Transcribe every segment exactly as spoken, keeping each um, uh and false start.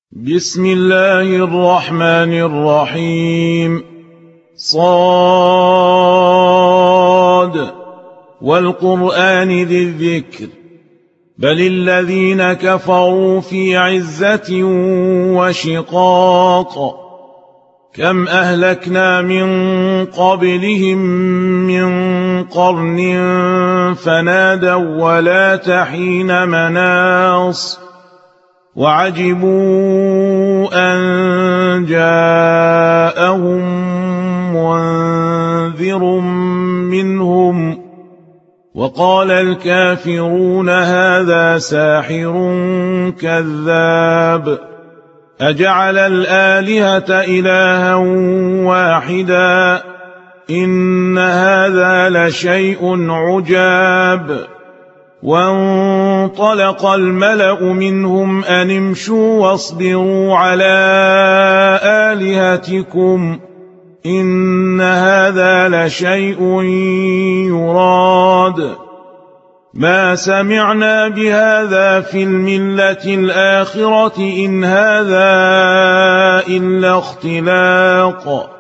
بسم الله الرحمن الرحيم. صاد والقرآن ذي الذكر بل الذين كفروا في عزة وشقاق كم أهلكنا من قبلهم من قرن فنادوا ولا تحين مناص وعجبوا أن جاءهم منذر منهم وقال الكافرون هذا ساحر كذاب أجعل الآلهة إلها واحدا إن هذا لشيء عجاب. وانطلق الملأ منهم أن امشوا واصبروا على آلهتكم إن هذا لشيء يراد ما سمعنا بهذا في الملة الآخرة إن هذا إلا اختلاق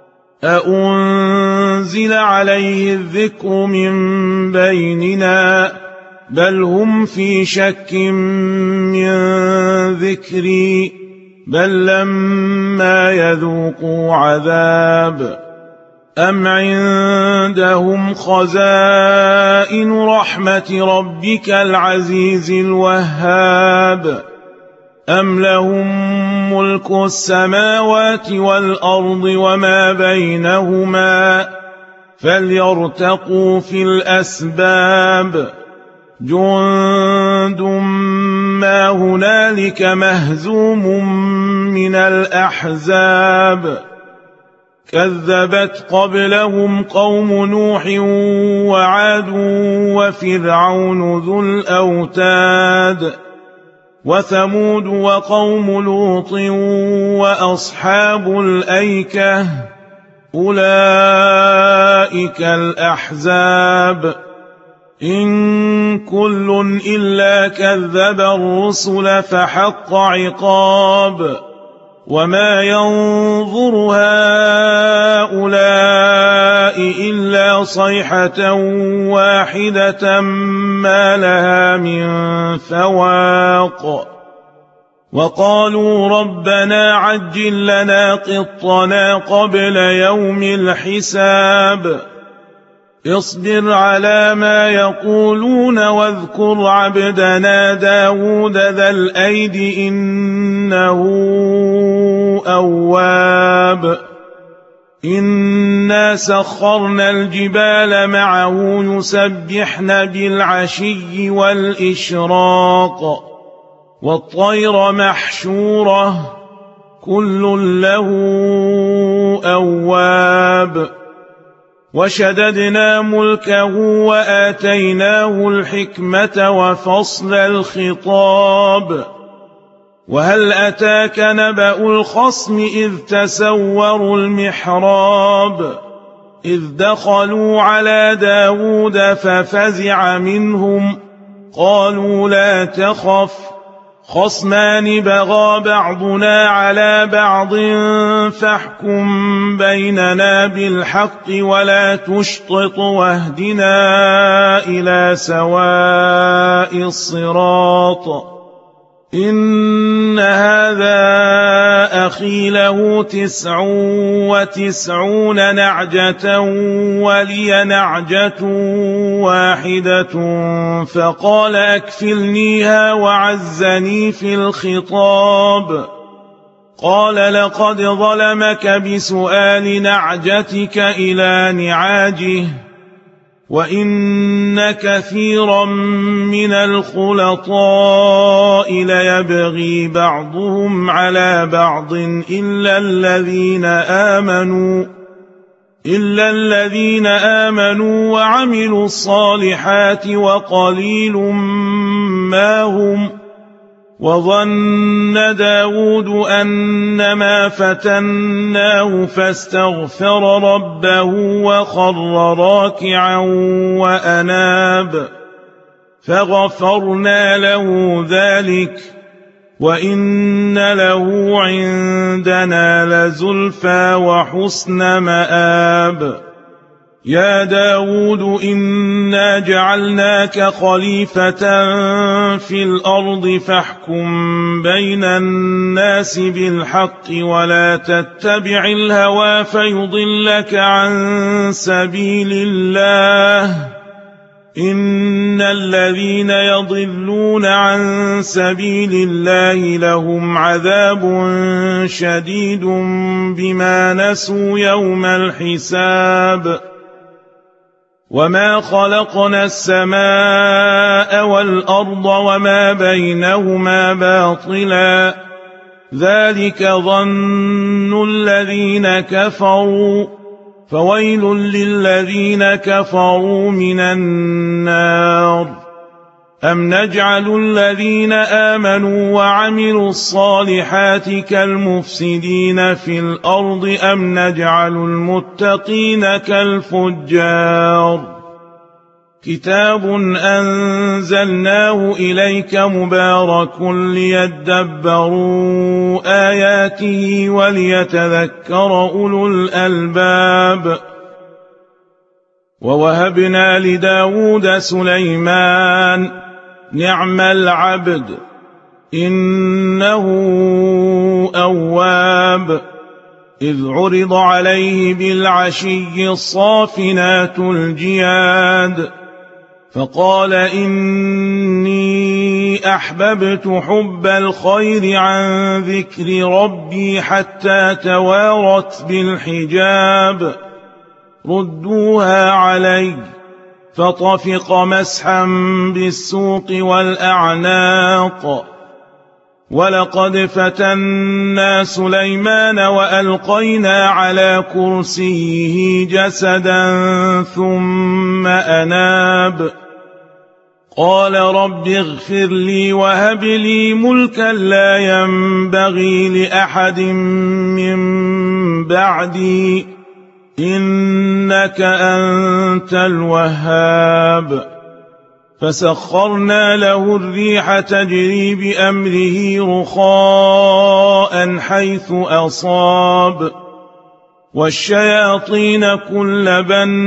أأنزل عليه الذكر من بيننا بل هم في شك من ذكري بل لما يذوقوا عذاب أم عندهم خزائن رحمة ربك العزيز الوهاب أم لهم ملك السماوات والأرض وما بينهما فليرتقوا في الأسباب جند ما هنالك مهزوم من الأحزاب كذبت قبلهم قوم نوح وعاد وفرعون ذو الأوتاد وثمود وقوم لوط وأصحاب الأيكة أولئك الأحزاب إن كل إلا كذب الرسل فحق عقاب وما ينظر هؤلاء إلا صيحة واحدة ما لها من فواق وقالوا ربنا عجل لنا قطنا قبل يوم الحساب اصبر على ما يقولون واذكر عبدنا داود ذا الأيد إنه أواب إنا سخرنا الجبال معه يسبحن بالعشي والإشراق والطير محشورة كل له أواب وشددنا ملكه وآتيناه الحكمة وفصل الخطاب وهل أتاك نبأ الخصم إذ تسوروا المحراب إذ دخلوا على داود ففزع منهم قالوا لا تخف خصمان بغى بعضنا على بعض فاحكم بيننا بالحق ولا تشطط واهدنا إلى سواء الصراط إن هذا أخي له تسع وتسعون نعجة ولي نعجة واحدة فقال أكفلنيها وعزني في الخطاب قال لقد ظلمك بسؤال نعجتك إلى نعاجه وإن كثيرا من الخلطاء ليبغي بعضهم على بعض إلا الذين آمنوا إلا الذين آمنوا وعملوا الصالحات وقليل ما هم وظن داود أنما فتناه فاستغفر ربه وخر راكعا وأناب فغفرنا له ذلك وإن له عندنا لزلفى وحسن مآب. يا داود إنا جعلناك خليفة في الأرض فاحكم بين الناس بالحق ولا تتبع الهوى فيضلك عن سبيل الله. إن الذين يضلون عن سبيل الله لهم عذاب شديد بما نسوا يوم الحساب. وما خلقنا السماء والأرض وما بينهما باطلا ذلك ظن الذين كفروا فويل للذين كفروا من النار. أم نجعل الذين آمنوا وعملوا الصالحات كالمفسدين في الأرض أم نجعل المتقين كالفجار. كتاب أنزلناه إليك مبارك ليدبروا آياته وليتذكر أولو الألباب. ووهبنا لداود سليمان نعم العبد إنه أواب. إذ عرض عليه بالعشي الصافنات الجياد فقال إني أحببت حب الخير عن ذكر ربي حتى توارت بالحجاب. ردوها علي فطفق مسحا بالسوق والأعناق. ولقد فتنا سليمان وألقينا على كرسيه جسدا ثم أناب. قال رب اغفر لي وهب لي ملكا لا ينبغي لأحد من بعدي إنك أنت الوهاب. فسخرنا له الريح تجري بأمره رخاء حيث أصاب والشياطين كل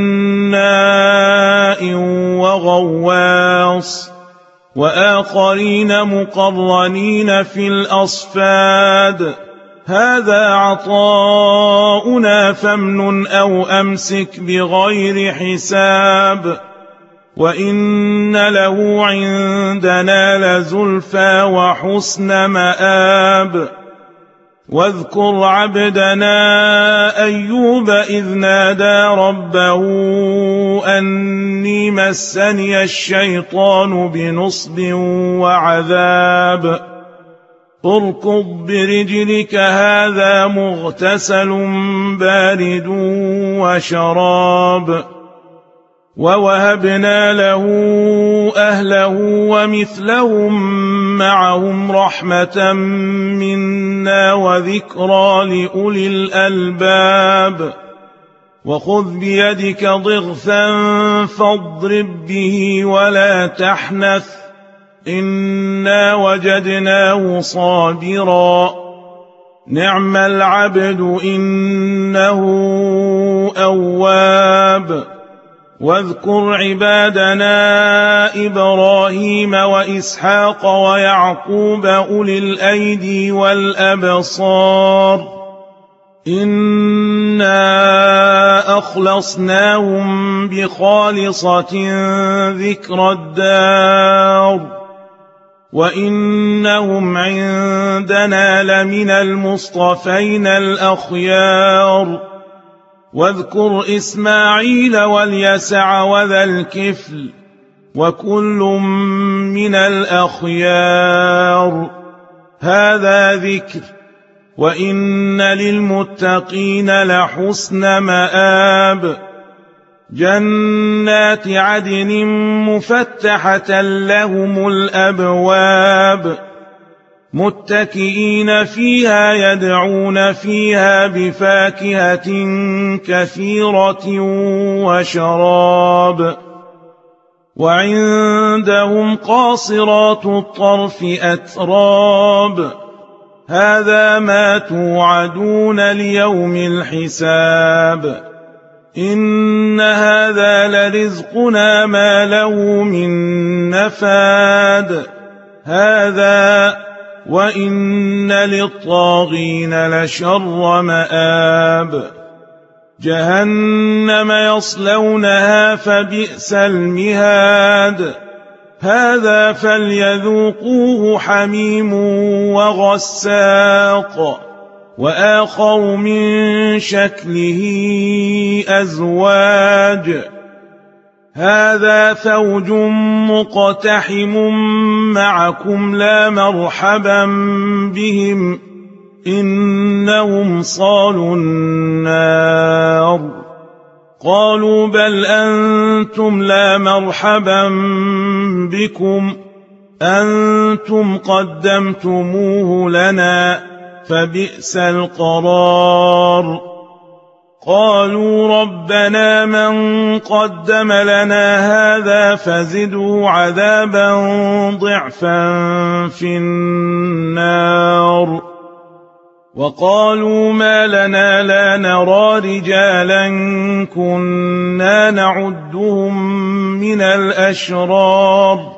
بناء وغواص وآخرين مقرنين في الأصفاد. هذا عطاؤنا فامنن أو أمسك بغير حساب. وإن له عندنا لزلفى وحسن مآب. واذكر عبدنا أيوب إذ نادى ربه أني مسني الشيطان بنصب وعذاب. اركض برجلك هذا مغتسل بارد وشراب. ووهبنا له أهله ومثلهم معهم رحمة منا وذكرى لأولي الألباب. وخذ بيدك ضغثا فاضرب به ولا تحنث إنا وجدناه صابرا نعم العبد إنه أواب. واذكر عبادنا إبراهيم وإسحاق ويعقوب أولي الأيدي والأبصار إنا أخلصناهم بخالصة ذكر الدار وإنهم عندنا لمن المصطفين الأخيار. واذكر إسماعيل واليسع وذا الكفل وكل من الأخيار. هذا ذكر وإن للمتقين لحسن مآب. جنات عدن مفتحة لهم الأبواب متكئين فيها يدعون فيها بفاكهة كثيرة وشراب. وعندهم قاصرات الطرف أتراب هذا ما توعدون ليوم الحساب إن هذا لرزقنا ما له من نفاد هذا وإن للطاغين لشر مآب جهنم يصلونها فبئس المهاد هذا فليذوقوه حميم وغساق وآخر من شكله أزواج هذا فوج مقتحم معكم لا مرحبا بهم إنهم صالوا النار قالوا بل أنتم لا مرحبا بكم أنتم قدمتموه لنا فبئس القرار قالوا ربنا من قدم لنا هذا فزده عذابا ضعفا في النار وقالوا ما لنا لا نرى رجالا كنا نعدهم من الأشرار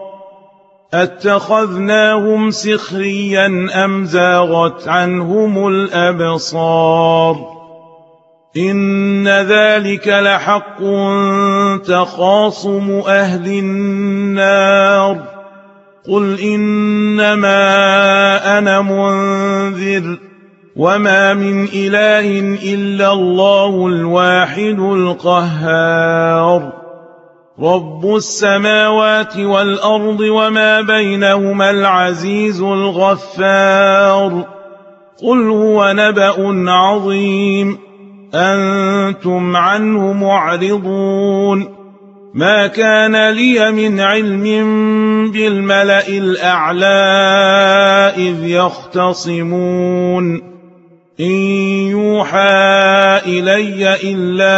اتخذناهم سخريا أم زاغت عنهم الأبصار إن ذلك لحق تخاصم أهل النار قل إنما أنا منذر وما من إله إلا الله الواحد القهار رب السماوات والأرض وما بينهما العزيز الغفار قل هو نبأ عظيم أنتم عنه معرضون ما كان لي من علم بالملأ الأعلى إذ يختصمون إن يوحى إلي إلا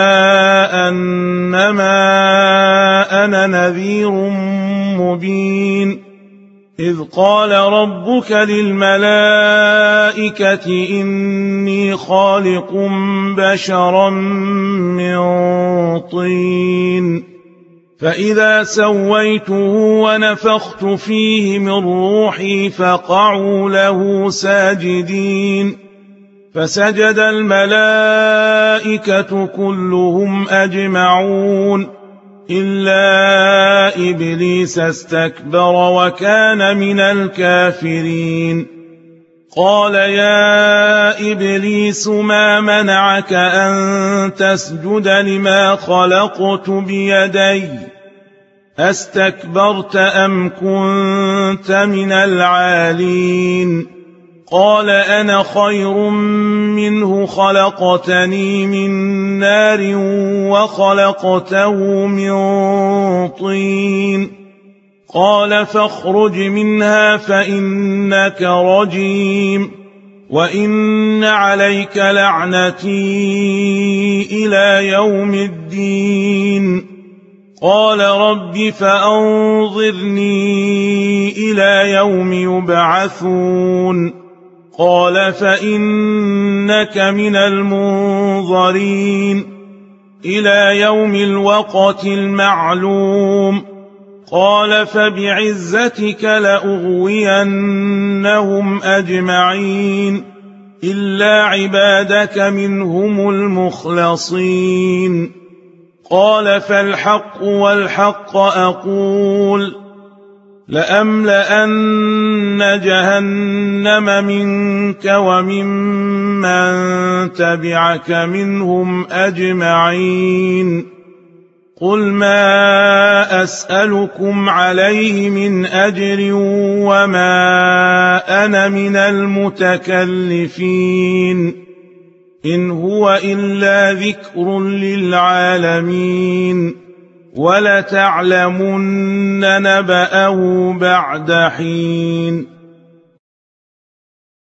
أنما أنا نذير مبين إذ قال ربك للملائكة إني خالق بشرا من طين فإذا سويته ونفخت فيه من روحي فقعوا له ساجدين فسجد الملائكة كلهم أجمعون إلا إبليس استكبر وكان من الكافرين قال يا إبليس ما منعك أن تسجد لما خلقت بيدي أستكبرت أم كنت من العالين قال أنا خير منه خلقتني من نار وخلقته من طين قال فاخرج منها فإنك رجيم وإن عليك لعنتي إلى يوم الدين قال رب فأنظرني إلى يوم يبعثون قال فإنك من المنظرين إلى يوم الوقت المعلوم قال فبعزتك لأغوينهم أجمعين إلا عبادك منهم المخلصين قال فالحق والحق أقول لأملأن جهنم منك وممن تبعك منهم أجمعين قل ما أسألكم عليه من أجر وما أنا من المتكلفين إن هو إلا ذكر للعالمين ولتعلمن نبأه بعد حين